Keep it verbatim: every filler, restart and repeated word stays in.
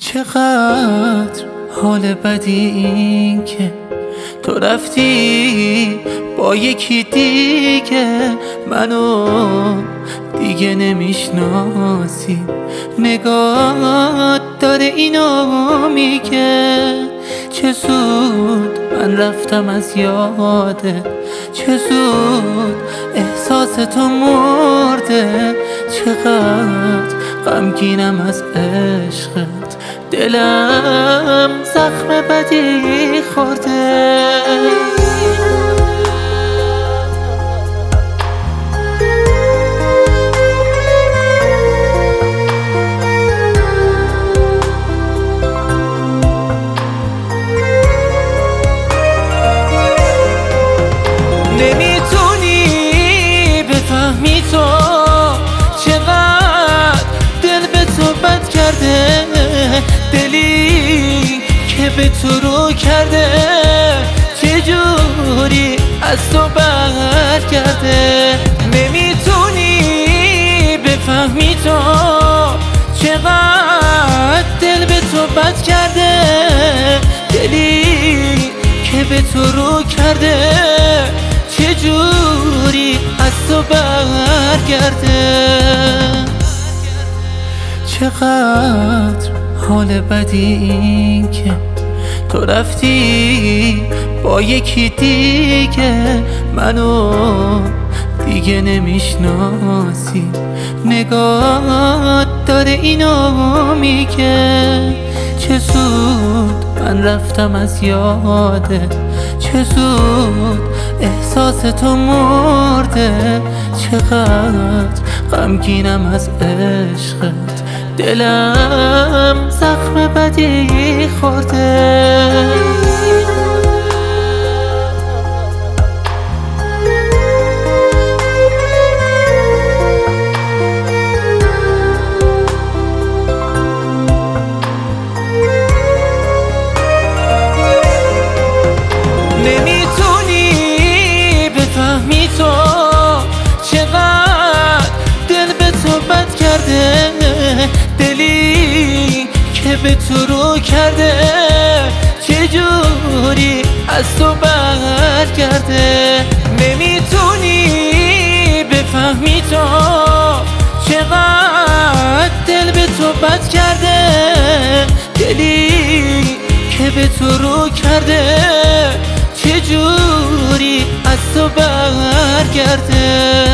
چقدر حال بدی این که تو رفتی با یکی دیگه، منو دیگه نمیشناسی. نگات داره اینو میگه چه زود من رفتم از یاده، چه زود احساس تو مرده. چقدر غمگینم از عشقت، دلم زخم بدی خورده. نمیتونی بفهمی تو چقدر دل به تو بد کرده، دلی که به تو رو کرده چجوری از تو برگرده. نمیتونی بفهمی تو چقدر دل به تو بد کرده، دلی که به تو رو کرده چجوری از تو برگرده. چقدر حال بدی این که تو رفتی با یکی دیگه، منو دیگه نمیشناسی. نگات داره اینو میگه چه زود من رفتم از یاده، چه زود احساس تو مرده. چقدر غمگینم از عشقت، دلم زخم بدی خورده. نمیتونی بفهمی تو چقدر دل به تو بد کرده، دلی که به تو رو کرده چجوری از تو برگرده. نمیتونی بفهمی تو چقدر دل به تو بد کرده، دلی که به تو رو کرده چجوری از تو برگرده.